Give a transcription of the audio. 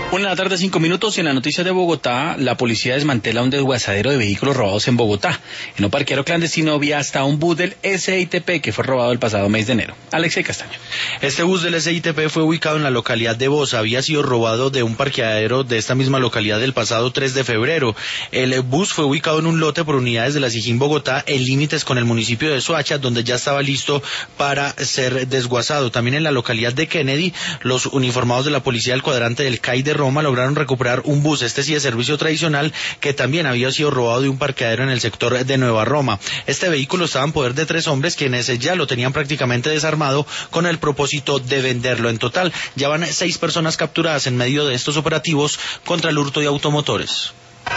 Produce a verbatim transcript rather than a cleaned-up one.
Una de la tarde, cinco minutos, y en la noticia de Bogotá, la policía desmantela un desguazadero de vehículos robados en Bogotá. En un parqueadero clandestino había hasta un bus del S I T P que fue robado el pasado mes de enero. Alexei Castaño. Este bus del S I T P fue ubicado en la localidad de Bosa. Había sido robado de un parqueadero de esta misma localidad el pasado tres de febrero. El bus fue ubicado en un lote por unidades de la SIJÍN Bogotá, en límites con el municipio de Soacha, donde ya estaba listo para ser desguazado. También en la localidad de Kennedy, los uniformados de la policía del cuadrante del C A I de Roma lograron recuperar un bus, este sí de servicio tradicional, que también había sido robado de un parqueadero en el sector de Nueva Roma. Este vehículo estaba en poder de tres hombres, quienes ya lo tenían prácticamente desarmado con el propósito de venderlo. En total, ya van seis personas capturadas en medio de estos operativos contra el hurto de automotores.